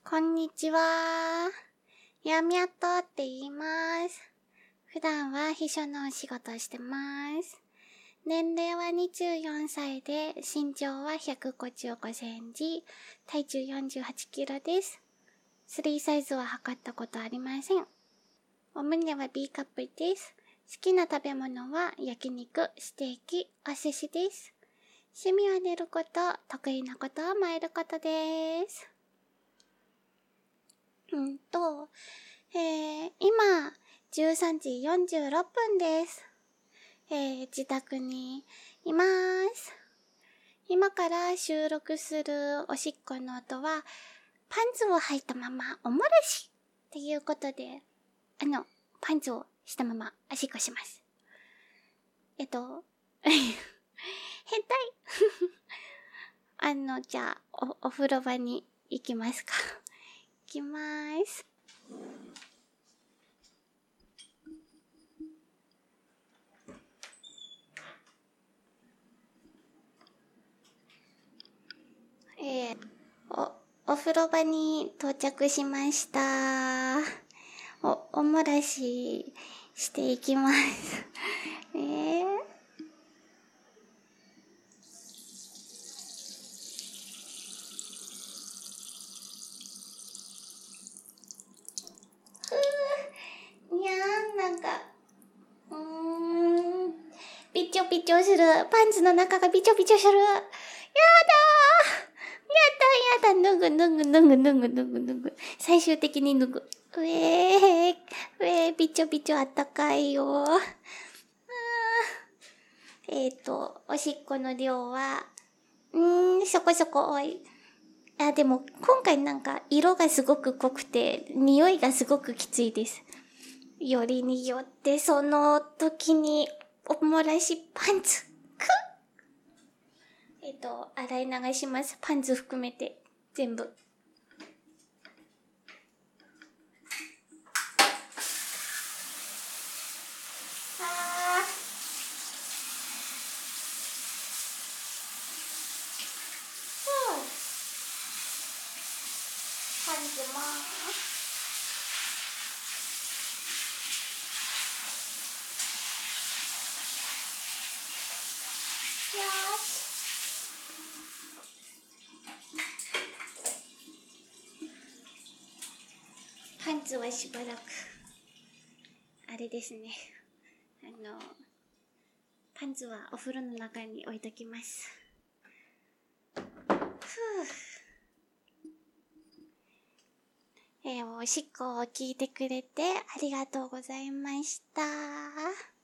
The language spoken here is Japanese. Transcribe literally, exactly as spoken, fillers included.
こんにちは。やみやっとって言います。普段は秘書のお仕事をしてます。年齢はにじゅうよんさいで、身長はひゃくごじゅうごセンチ、体重よんじゅうはちキロです。スリーサイズは測ったことありません。お胸は B カップです。好きな食べ物は焼肉、ステーキ、お寿司です。趣味は寝ること、得意なことは参ることです。うんと、えー、今、じゅうさんじよんじゅうろっぷんです。えー、自宅にいます。今から収録するおしっこの音は、パンツを履いたままおもらしっていうことで、あの、パンツをしたままおしっこします。えっと、変態あの、じゃあ、お、お風呂場に行きますか。行きまーす。えー、お、お風呂場に到着しました。お、おもらししていきます。えー、ふぅ、にゃーん、なんか、うーん、びちょびちょする。パンツの中がびちょびちょする。やだー、やだやだ、脱ぐ脱ぐ脱ぐ脱ぐ脱ぐ脱ぐ。最終的に脱ぐ。うえー、うえー、びちょびちょあったかいよー。えっと、おしっこの量は、うーん、そこそこ多い。あ、でも、今回なんか、色がすごく濃くて、匂いがすごくきついです。よりによって、その時に、おもらしパンツ、くえっと、洗い流します。パンツ含めて、全部。あー。パンツもよーし。パンツはしばらく、あれですね。あの、パンツはお風呂の中に置いときます。ふぅ。えー、おしっこを聞いてくれてありがとうございました。